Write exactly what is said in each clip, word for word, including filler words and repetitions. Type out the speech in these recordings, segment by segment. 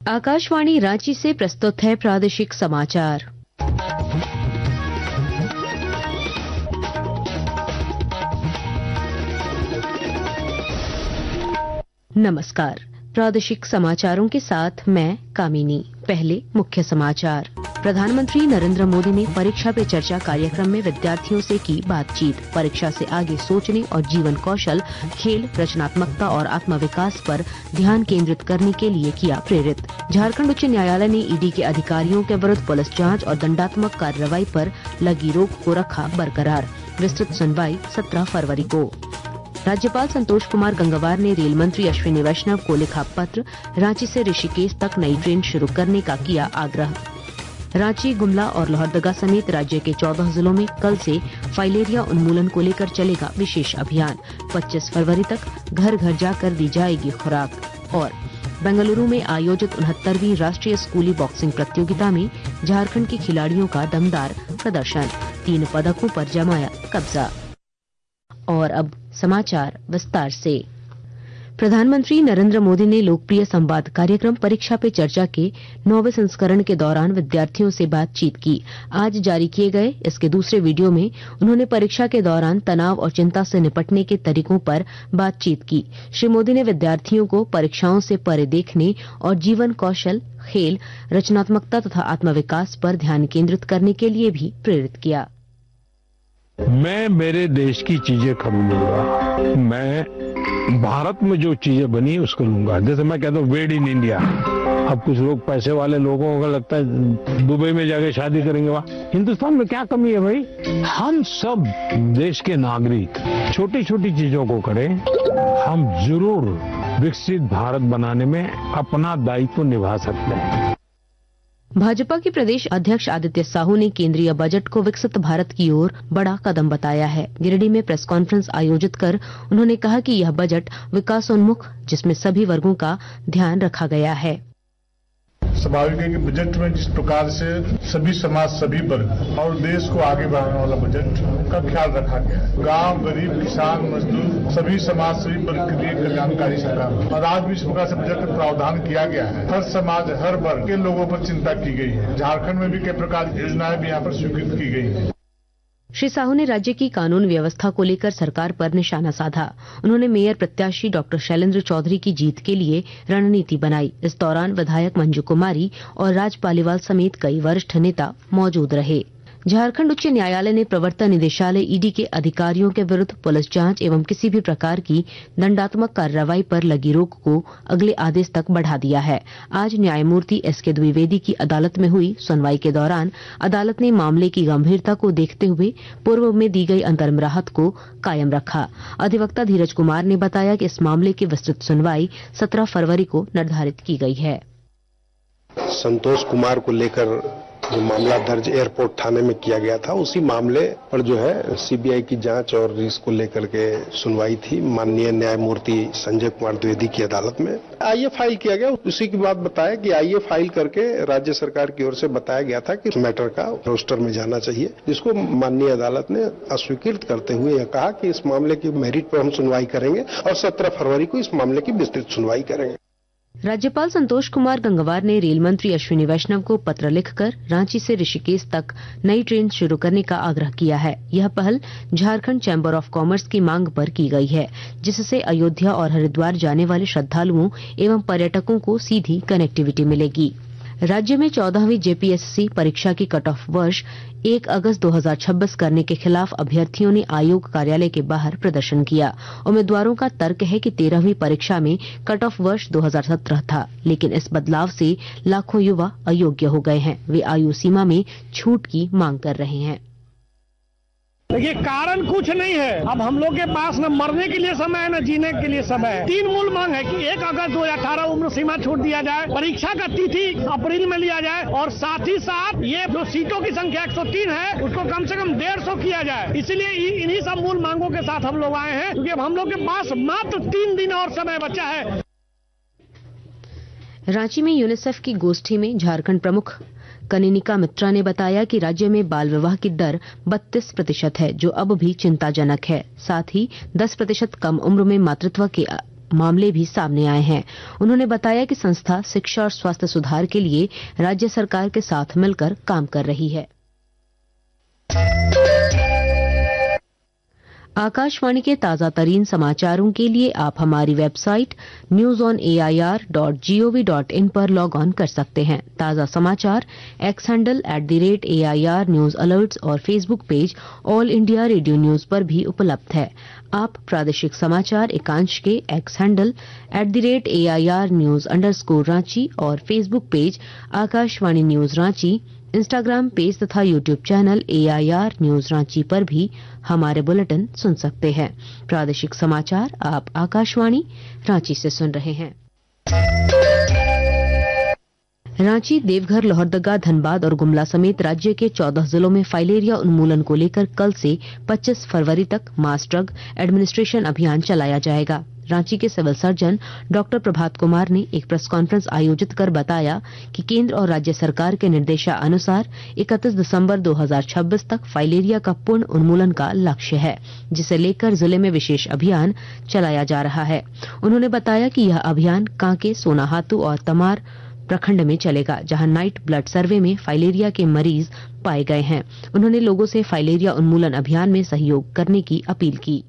आकाशवाणी रांची से प्रस्तुत है प्रादेशिक समाचार। नमस्कार, प्रादेशिक समाचारों के साथ मैं कामिनी। पहले मुख्य समाचार। प्रधानमंत्री नरेंद्र मोदी ने परीक्षा पे चर्चा कार्यक्रम में विद्यार्थियों से की बातचीत। परीक्षा से आगे सोचने और जीवन कौशल, खेल, रचनात्मकता और आत्मविकास पर ध्यान केंद्रित करने के लिए किया प्रेरित। झारखंड उच्च न्यायालय ने ईडी के अधिकारियों के विरुद्ध पुलिस जांच और दंडात्मक कार्रवाई पर लगी रोक को रखा बरकरार। विस्तृत सुनवाई सत्रह फरवरी को। राज्यपाल संतोष कुमार गंगवार ने रेल मंत्री अश्विनी वैष्णव को लिखा पत्र। रांची से ऋषिकेश तक नई ट्रेन शुरू करने का किया आग्रह। रांची, गुमला और लोहरदगा समेत राज्य के चौदह जिलों में कल से फाइलेरिया उन्मूलन को लेकर चलेगा विशेष अभियान। पच्चीस फरवरी तक घर घर जाकर दी जाएगी खुराक। और बेंगलुरु में आयोजित उनहत्तरवीं राष्ट्रीय स्कूली बॉक्सिंग प्रतियोगिता में झारखंड के खिलाड़ियों का दमदार प्रदर्शन। तीन पदकों पर जमाया कब्जा। और अब समाचार विस्तार से। प्रधानमंत्री नरेंद्र मोदी ने लोकप्रिय संवाद कार्यक्रम परीक्षा पे चर्चा के नौवें संस्करण के दौरान विद्यार्थियों से बातचीत की। आज जारी किए गए इसके दूसरे वीडियो में उन्होंने परीक्षा के दौरान तनाव और चिंता से निपटने के तरीकों पर बातचीत की। श्री मोदी ने विद्यार्थियों को परीक्षाओं से परे देखने और जीवन कौशल, खेल, रचनात्मकता तथा आत्मविकास पर ध्यान केंद्रित करने के लिए भी प्रेरित किया। मैं मेरे देश की चीजें खरीदूंगा। मैं भारत में जो चीजें बनी उसको लूंगा। जैसे मैं कहता हूँ वेड इन इंडिया। अब कुछ लोग पैसे वाले लोगों को लगता है दुबई में जाके शादी करेंगे। वहाँ हिंदुस्तान में क्या कमी है भाई? हम सब देश के नागरिक छोटी छोटी चीजों को करें। हम जरूर विकसित भारत बनाने में अपना दायित्व निभा सकते हैं। भाजपा के प्रदेश अध्यक्ष आदित्य साहू ने केंद्रीय बजट को विकसित भारत की ओर बड़ा कदम बताया है। गिरिडीह में प्रेस कॉन्फ्रेंस आयोजित कर उन्होंने कहा कि यह बजट विकासोन्मुख, जिसमें सभी वर्गों का ध्यान रखा गया है। स्वाभाविक है कि बजट में जिस प्रकार से सभी समाज, सभी वर्ग और देश को आगे बढ़ाने वाला बजट का ख्याल रखा गया है। गांव, गरीब, किसान, मजदूर, सभी समाज, सभी वर्ग के लिए कल्याणकारी सरकार। और आज भी इस प्रकार से बजट में प्रावधान किया गया है। हर समाज, हर वर्ग के लोगों पर चिंता की गई है। झारखंड में भी कई प्रकार की योजनाएं भी यहाँ पर स्वीकृत की गई है। श्री साहू ने राज्य की कानून व्यवस्था को लेकर सरकार पर निशाना साधा। उन्होंने मेयर प्रत्याशी डॉक्टर शैलेंद्र चौधरी की जीत के लिए रणनीति बनाई। इस दौरान विधायक मंजू कुमारी और राज पालीवाल समेत कई वरिष्ठ नेता मौजूद रहे। झारखंड उच्च न्यायालय ने प्रवर्तन निदेशालय ईडी के अधिकारियों के विरुद्ध पुलिस जांच एवं किसी भी प्रकार की दंडात्मक कार्रवाई पर लगी रोक को अगले आदेश तक बढ़ा दिया है। आज न्यायमूर्ति एस के द्विवेदी की अदालत में हुई सुनवाई के दौरान अदालत ने मामले की गंभीरता को देखते हुए पूर्व में दी गई अंतरिम राहत को कायम रखा। अधिवक्ता धीरज कुमार ने बताया कि इस मामले की विस्तृत सुनवाई सत्रह फरवरी को निर्धारित की गई है। संतोष कुमार को लेकर जो मामला दर्ज एयरपोर्ट थाने में किया गया था, उसी मामले पर जो है सीबीआई की जांच और इसको लेकर के सुनवाई थी माननीय न्यायमूर्ति संजय कुमार द्विवेदी की अदालत में। आईए फाइल किया गया। उसी की बात बताया कि आईए फाइल करके राज्य सरकार की ओर से बताया गया था कि मैटर का रोस्टर में जाना चाहिए, जिसको माननीय अदालत ने अस्वीकृत करते हुए यह कहा कि इस मामले की मेरिट पर हम सुनवाई करेंगे और सत्रह फरवरी को इस मामले की विस्तृत सुनवाई करेंगे। राज्यपाल संतोष कुमार गंगवार ने रेल मंत्री अश्विनी वैष्णव को पत्र लिखकर रांची से ऋषिकेश तक नई ट्रेन शुरू करने का आग्रह किया है। यह पहल झारखंड चैम्बर ऑफ कॉमर्स की मांग पर की गई है, जिससे अयोध्या और हरिद्वार जाने वाले श्रद्धालुओं एवं पर्यटकों को सीधी कनेक्टिविटी मिलेगी। राज्य में चौदहवीं जेपीएससी परीक्षा की कट ऑफ वर्ष एक अगस्त दो हज़ार छब्बीस करने के खिलाफ अभ्यर्थियों ने आयोग कार्यालय के बाहर प्रदर्शन किया। उम्मीदवारों का तर्क है कि तेरहवीं परीक्षा में कट ऑफ वर्ष दो हज़ार सत्रह था, लेकिन इस बदलाव से लाखों युवा अयोग्य हो गए हैं। वे आयु सीमा में छूट की मांग कर रहे हैं। देखिए, कारण कुछ नहीं है। अब हम लोग के पास न मरने के लिए समय है न जीने के लिए समय है। तीन मूल मांग है कि एक अगस्त दो हजार अठारह उम्र सीमा छूट दिया जाए, परीक्षा का तिथि अप्रैल में लिया जाए और साथ ही साथ ये जो सीटों की संख्या एक सौ तीन है उसको कम से कम डेढ़ सौ किया जाए। इसलिए इन्हीं सब मूल मांगों के साथ हम लोग आए हैं, क्योंकि अब हम लोग के पास मात्र तीन दिन और समय बचा है। रांची में यूनिसेफ की गोष्ठी में झारखंड प्रमुख कनिनिका मित्रा ने बताया कि राज्य में बाल विवाह की दर बत्तीस प्रतिशत है, जो अब भी चिंताजनक है। साथ ही दस प्रतिशत कम उम्र में मातृत्व के मामले भी सामने आए हैं। उन्होंने बताया कि संस्था शिक्षा और स्वास्थ्य सुधार के लिए राज्य सरकार के साथ मिलकर काम कर रही है। आकाशवाणी के ताजा तरीन समाचारों के लिए आप हमारी website news on A I R dot G O V dot in पर लॉग ऑन कर सकते हैं। ताजा समाचार X handle at the rate A I R news alerts और Facebook page All India Radio news पर भी उपलब्ध है। आप प्रादेशिक समाचार एकांश के X handle at the rate A I R news underscore Ranchi और Facebook page Akashvani news Ranchi, Instagram page तथा YouTube channel A I R news Ranchi पर भी हमारे बुलेटिन सुन सकते हैं। प्रादेशिक समाचार आप आकाशवाणी रांची से सुन रहे हैं। रांची, देवघर, लोहरदगा, धनबाद और गुमला समेत राज्य के चौदह जिलों में फाइलेरिया उन्मूलन को लेकर कल से पच्चीस फरवरी तक मास ड्रग एडमिनिस्ट्रेशन अभियान चलाया जाएगा। रांची के civil surgeon doctor Prabhat Kumar ने एक प्रेस कॉन्फ्रेंस आयोजित कर बताया कि केंद्र और राज्य सरकार के निर्देशानुसार इकतीस दिसंबर दो हज़ार छब्बीस तक फाइलेरिया का पूर्ण उन्मूलन का लक्ष्य है, जिसे लेकर जिले में विशेष अभियान चलाया जा रहा है। उन्होंने बताया कि यह अभियान कांके, सोनाहातू और तमार प्रखंड में चलेगा, जहां नाइट ब्लड सर्वे में फाइलेरिया के मरीज पाए गए हैं। उन्होंने लोगों से फाइलेरिया उन्मूलन अभियान में सहयोग करने की अपील की।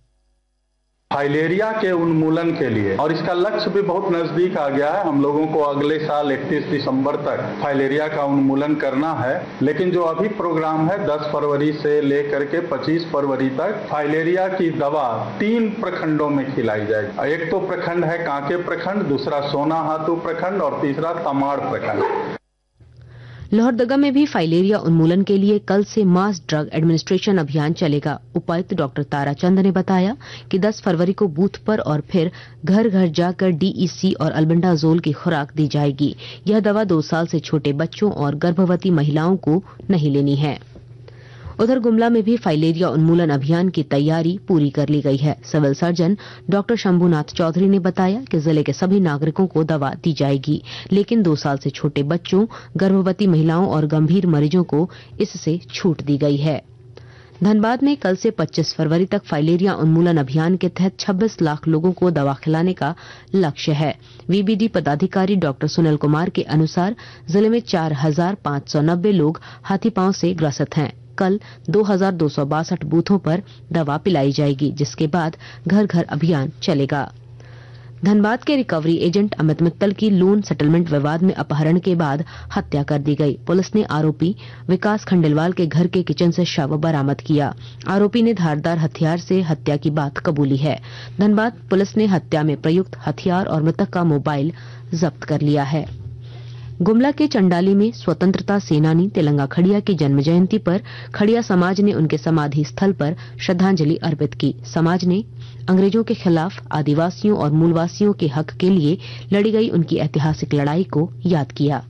फाइलेरिया के उन्मूलन के लिए, और इसका लक्ष्य भी बहुत नजदीक आ गया है, हम लोगों को अगले साल इकतीस दिसंबर तक फाइलेरिया का उन्मूलन करना है। लेकिन जो अभी प्रोग्राम है दस फरवरी से लेकर के पच्चीस फरवरी तक फाइलेरिया की दवा तीन प्रखंडों में खिलाई जाएगी। एक तो प्रखंड है कांके प्रखंड, दूसरा सोनाहातू प्रखंड और तीसरा तमाड़ प्रखंड। लोहरदगा में भी फाइलेरिया उन्मूलन के लिए कल से मास ड्रग एडमिनिस्ट्रेशन अभियान चलेगा। उपायुक्त डॉक्टर ताराचंद ने बताया कि दस फरवरी को बूथ पर और फिर घर घर जाकर डी ई सी और अल्बेंडाजोल की खुराक दी जाएगी। यह दवा दो साल से छोटे बच्चों और गर्भवती महिलाओं को नहीं लेनी है। उधर गुमला में भी फाइलेरिया उन्मूलन अभियान की तैयारी पूरी कर ली गई है। Civil surgeon doctor Shambhunath Chaudhary ने बताया कि जिले के सभी नागरिकों को दवा दी जाएगी, लेकिन दो साल से छोटे बच्चों, गर्भवती महिलाओं और गंभीर मरीजों को इससे छूट दी गई है। धनबाद में कल से पच्चीस फरवरी तक फाइलेरिया उन्मूलन अभियान के तहत छब्बीस लाख लोगों को दवा खिलाने का लक्ष्य है। वी बी डी पदाधिकारी डॉक्टर सुनील कुमार के अनुसार जिले में चार हजार पांच सौ नब्बे लोग हाथीपांव से ग्रसित हैं। कल दो हजार दो सौ बासठ बूथों पर दवा पिलाई जाएगी, जिसके बाद घर घर अभियान चलेगा। धनबाद के रिकवरी एजेंट अमित मित्तल की लोन सेटलमेंट विवाद में अपहरण के बाद हत्या कर दी गई। पुलिस ने आरोपी विकास खंडेलवाल के घर के किचन से शव बरामद किया। आरोपी ने धारदार हथियार से हत्या की बात कबूली है। धनबाद पुलिस ने हत्या में प्रयुक्त हथियार और मृतक का मोबाइल जब्त कर लिया है। गुमला के चंडाली में स्वतंत्रता सेनानी तिलंगा खड़िया की जन्म जयंती पर खड़िया समाज ने उनके समाधि स्थल पर श्रद्धांजलि अर्पित की। समाज ने अंग्रेजों के खिलाफ आदिवासियों और मूलवासियों के हक के लिए लड़ी गई उनकी ऐतिहासिक लड़ाई को याद किया।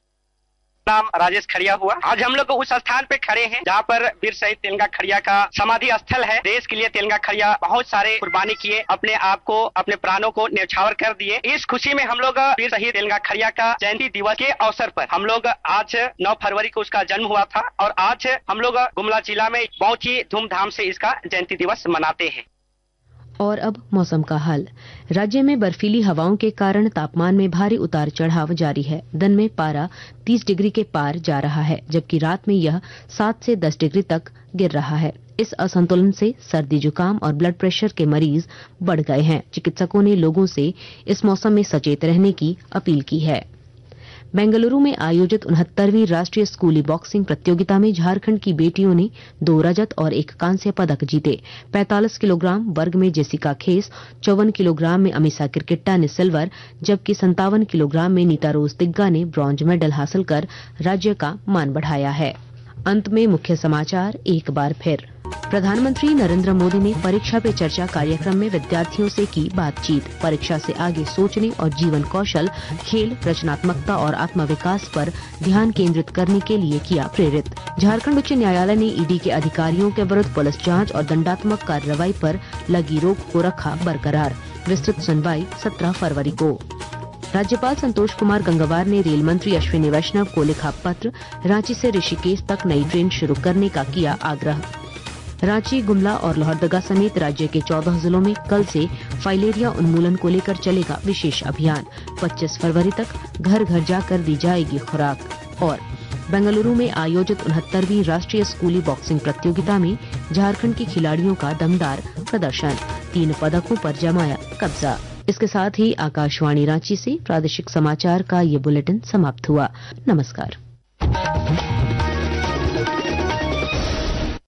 नाम राजेश खड़िया हुआ। आज हम लोग उस स्थान पे खड़े हैं जहाँ पर वीर शहीद तिलंगा खड़िया का समाधि स्थल है। देश के लिए तिलंगा खड़िया बहुत सारे कुर्बानी किए, अपने आप को, अपने प्राणों को न्यौछावर कर दिए। इस खुशी में हम लोग वीर शहीद तिलंगा खड़िया का जयंती दिवस के अवसर पर हम लोग आज नौ फरवरी को उसका जन्म हुआ था और आज हम लोग गुमला जिला में बहुत ही धूमधाम से इसका जयंती दिवस मनाते हैं। और अब मौसम का हाल। राज्य में बर्फीली हवाओं के कारण तापमान में भारी उतार चढ़ाव जारी है। दिन में पारा तीस डिग्री के पार जा रहा है, जबकि रात में यह सात से दस डिग्री तक गिर रहा है। इस असंतुलन से सर्दी, जुकाम और ब्लड प्रेशर के मरीज बढ़ गए हैं। चिकित्सकों ने लोगों से इस मौसम में सचेत रहने की अपील की है। बेंगलुरु में आयोजित उनहत्तरवीं राष्ट्रीय स्कूली बॉक्सिंग प्रतियोगिता में झारखंड की बेटियों ने दो रजत और एक कांस्य पदक जीते। पैंतालीस किलोग्राम वर्ग में जेसिका खेस, चौवन किलोग्राम में अमीसा किरकिट्टा ने सिल्वर, जबकि संतावन किलोग्राम में नीता रोज तिग्गा ने ब्रॉन्ज मेडल हासिल कर राज्य का मान बढ़ाया है। अंत में मुख्य समाचार एक बार फिर। प्रधानमंत्री नरेंद्र मोदी ने परीक्षा पे चर्चा कार्यक्रम में विद्यार्थियों से की बातचीत। परीक्षा से आगे सोचने और जीवन कौशल, खेल, रचनात्मकता और आत्मविकास पर ध्यान केंद्रित करने के लिए किया प्रेरित। झारखंड उच्च न्यायालय ने ईडी के अधिकारियों के विरुद्ध पुलिस जांच और दंडात्मक कार्रवाई पर लगी रोक को रखा बरकरार। विस्तृत सुनवाई सत्रह फरवरी को। राज्यपाल संतोष कुमार गंगवार ने रेल मंत्री अश्विनी वैष्णव को लिखा पत्र। रांची से ऋषिकेश तक नई ट्रेन शुरू करने का किया आग्रह। रांची, गुमला और लोहरदगा समेत राज्य के चौदह जिलों में कल से फाइलेरिया उन्मूलन को लेकर चलेगा विशेष अभियान। पच्चीस फरवरी तक घर घर जाकर दी जाएगी खुराक। और बेंगलुरु में आयोजित उनहत्तरवीं राष्ट्रीय स्कूली बॉक्सिंग प्रतियोगिता में झारखंड के खिलाड़ियों का दमदार प्रदर्शन, तीन पदकों पर जमाया कब्जा। इसके साथ ही आकाशवाणी रांची से प्रादेशिक समाचार का ये बुलेटिन समाप्त हुआ। नमस्कार।